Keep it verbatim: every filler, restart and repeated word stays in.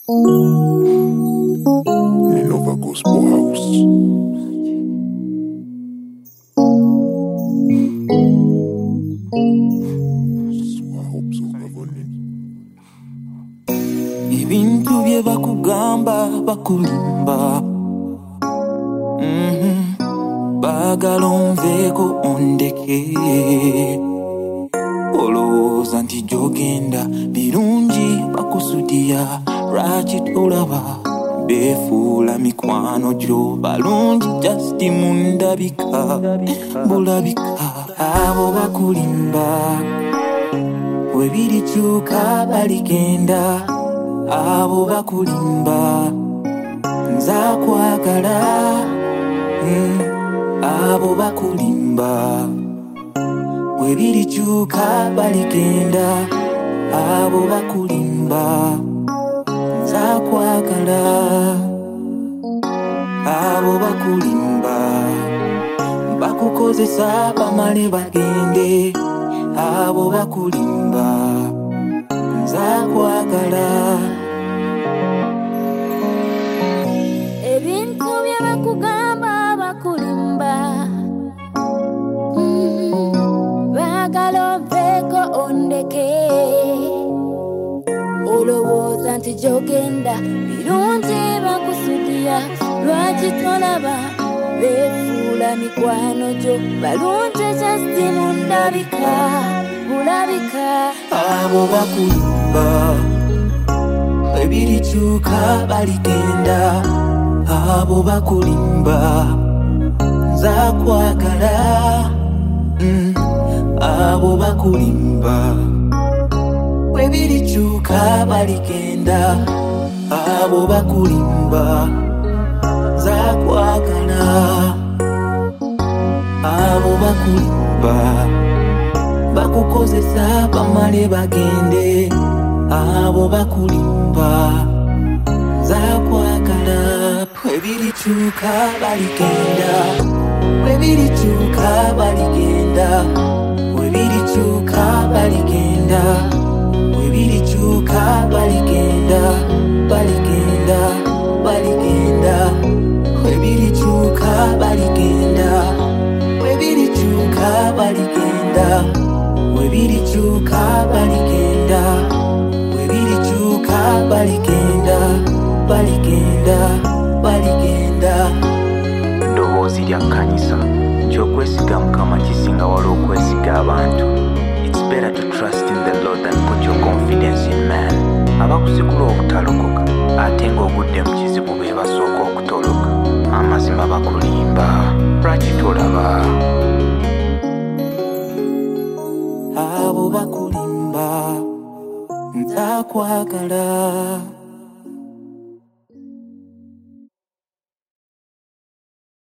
Nova Gospel House. So I hope so, Gavoni. Ibintu bye bakugamba bakulimba, mm-hmm. Bagala onveeko ondeke, olowooza nti gy'ogenda birungi bakusudiya, lwaki tolaba beefuula mikwano gyo balungi just mundabika bulabika. Abo bakulimba bwe birikyuka baligenda, abo bakulimba nzakwagala, mm. Abo bakulimba bwe birikyuka baligenda, abo bakulimba nzakwagala. Abo bakulimba bakukozesa bamale bagende, abo bakulimba nzakwagala. Ebintu bye bakugamba bakulimba, mm-hmm. Bagala onveeko ondeke, olowooza nti gy'ogenda birungi bakusudiya, lwaki tolaba beefuula mikwano gyo balungi just mundabika bulabika. Abo bakulimba bwe birikyuka baligenda, abo bakulimba nzakwagala, mm. Abo bakulimba bwe birikyuka baligenda, abo bakulimba nzakwagala. Abo bakulimba bakukozesa bamale bagende, abo bakulimba nzakwagala. Bwe birikyuka baligenda, bwe birikyuka baligenda, bwe birikyuka baligenda, bwe birikyuka baligenda, baligenda, baligenda. Bwe birikyuka baligenda, bwe birikyuka baligenda, bwe birikyuka baligenda, bwe birikyuka baligenda, baligenda, baligenda. Ddoboozi lya kkanisa nti okwesiga Mukama kisinga wala okwesiga abantu. It's better to trust in the Lord than put your confidence in man. Abakusikula obutalokoka ate ng'ogudde mu kizibu be basooka okutoloka. Amazima bakulimba, lwaki tolaba? Abo bakulimba nzakwagala.